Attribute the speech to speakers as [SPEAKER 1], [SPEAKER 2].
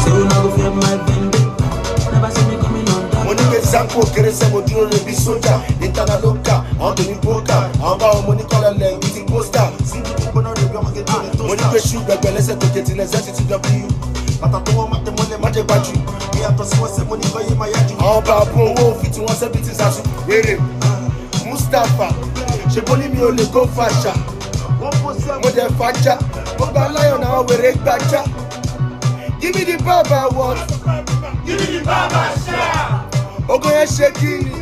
[SPEAKER 1] So now go fear my vendetta. Never see me coming on that.
[SPEAKER 2] Money get Zanko, Kerese, Moduro, Rebi Soja, Internal Loca, Anthony Poker, Amba, Money Color, Meeting Poster. Money get shoot, but let's get in the W. But I don't want the money, my battery. We have to see what's the money by my yard. Amba, Pro, fit to 170 as well. Mustafa, she believe me only go fasha. Mother Facha, Boba Lion, now we rake Bacha. Give me the Baba one. Give me the Baba share. Ogo ya shaking.